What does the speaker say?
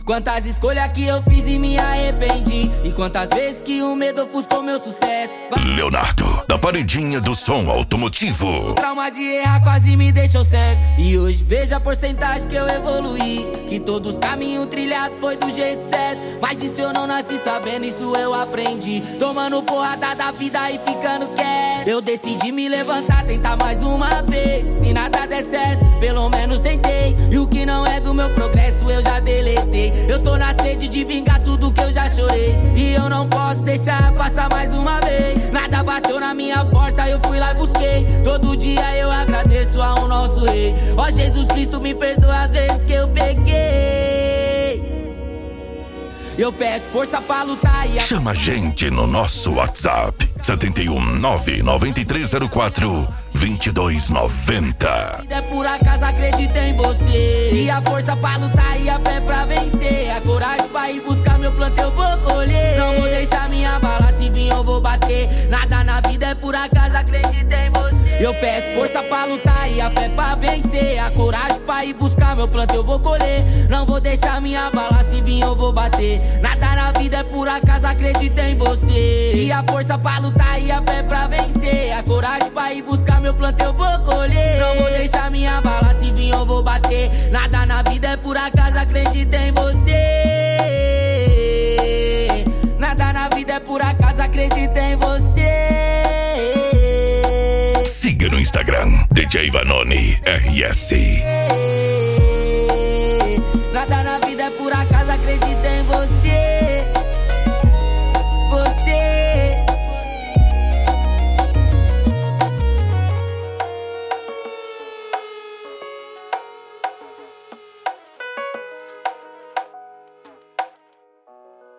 Quantas escolhas que eu fiz e me arrependi, e quantas vezes que o medo ofuscou meu sucesso. Leonardo, da paredinha do som automotivo. O trauma de errar quase me deixou cego, e hoje veja a porcentagem que eu evoluí, que todos os caminhos trilhados foi do jeito certo. Mas isso eu não nasci sabendo, isso eu aprendi tomando porrada da vida e ficando quieto. Eu decidi me levantar, tentar mais uma vez. Se nada der certo, pelo menos tentei, e o que não é do meu progresso eu já deletei. Eu tô na sede de vingar tudo que eu já chorei, e eu não posso deixar passar mais uma vez. Nada bateu na minha porta, eu fui lá e busquei. Todo dia eu agradeço ao nosso rei. Ó Jesus Cristo, me perdoa as vezes que eu pequei. Eu peço força pra lutar e chama a gente no nosso WhatsApp 71993042290. é por acaso, acredita em você. E a força pra lutar e a fé pra vencer. A coragem pra ir buscar meu planto eu vou colher. Não vou deixar minha bala, se vir eu vou bater. Nada na vida é por acaso, acredita em você. Eu peço força pra lutar e a fé pra vencer. A coragem pra ir buscar meu planto eu vou colher. Não vou deixar minha bala, se vir eu vou bater. Nada na vida é por acaso, acredita em você. E a força pra lutar e a fé pra vencer. A coragem pra ir buscar meu planto eu vou colher. Não vou deixar minha bala, se vir eu vou bater. Nada na vida é por acaso, acredita em você. Nada na vida é por acaso, acredita em você. Siga no Instagram, DJ Vanoni RS. Nada na vida é por acaso, acredita